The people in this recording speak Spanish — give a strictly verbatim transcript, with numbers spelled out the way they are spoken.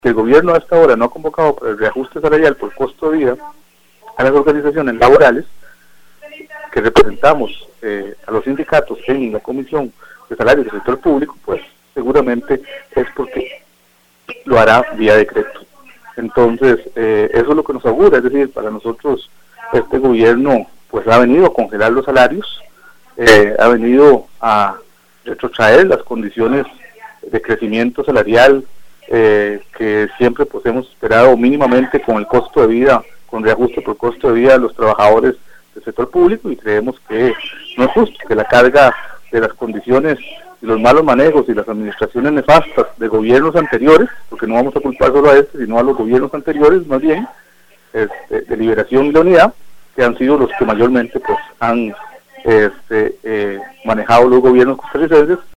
que el gobierno hasta ahora no ha convocado para el reajuste salarial por costo de vida a las organizaciones laborales que representamos eh, a los sindicatos en la Comisión de Salarios del Sector Público, pues seguramente es porque lo hará vía decreto. Entonces, eh, eso es lo que nos augura, es decir, para nosotros este gobierno pues ha venido a congelar los salarios, eh, ha venido a retrotraer las condiciones de crecimiento salarial eh, que siempre pues hemos esperado mínimamente con el costo de vida, con reajuste por costo de vida de los trabajadores del sector público, y creemos que no es justo que la carga de las condiciones y los malos manejos y las administraciones nefastas de gobiernos anteriores, porque no vamos a culpar solo a este, sino a los gobiernos anteriores, más bien, este, de Liberación y la Unidad, que han sido los que mayormente pues han este, eh, manejado los gobiernos costarricenses,